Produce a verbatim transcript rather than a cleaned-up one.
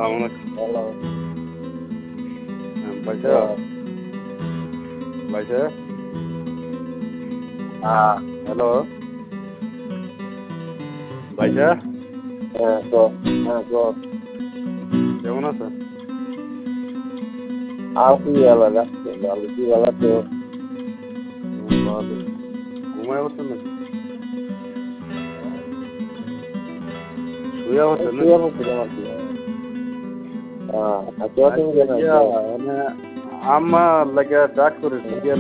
Hello. হ্যাঁ, পয়সা হ্যাঁ, পয়সা হ্যাঁ, হ্যালো পয়সা হ্যাঁ, ক হ্যাঁ, ক কেমন আছে? আছি ভালো যাচ্ছে ভালো কি ভালো তো ভালো। ঘুমায় বসছেন নাকি? শুয়ে বসছেন নাকি? শুয়ে পড়ছিলাম আর কি হ্যাঁ আর কেউ তুমি কেন আচ্ছা, ইয়া, মানে আমার লাগে ডাক করেছি